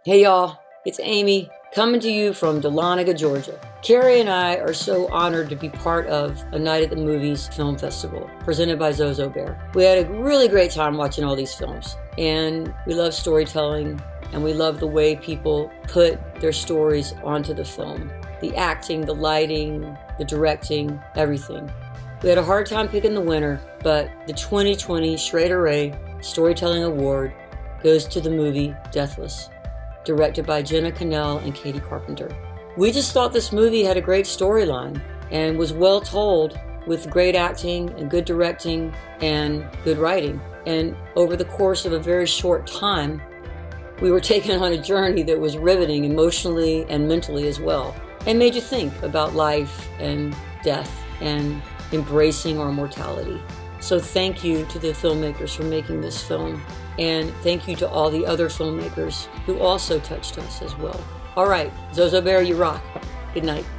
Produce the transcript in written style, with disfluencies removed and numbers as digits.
Hey y'all, it's Amy coming to you from Dahlonega, Georgia. Carrie and I are so honored to be part of a Night at the Movies film festival presented by Zozo Bear. We had a really great time watching all these films, and we love storytelling, and we love the way people put their stories onto the film. The acting, the lighting, the directing, everything. We had a hard time picking the winner, but the 2020 Schrader Ray Storytelling Award goes to the movie Deathless, directed by Jenna Cannell and Katie Carpenter. We just thought this movie had a great storyline and was well told with great acting and good directing and good writing. And over the course of a very short time, we were taken on a journey that was riveting emotionally and mentally as well, and made you think about life and death and embracing our mortality. So thank you to the filmmakers for making this film, and thank you to all the other filmmakers who also touched us as well. All right, Zozo Bear, you rock. Good night.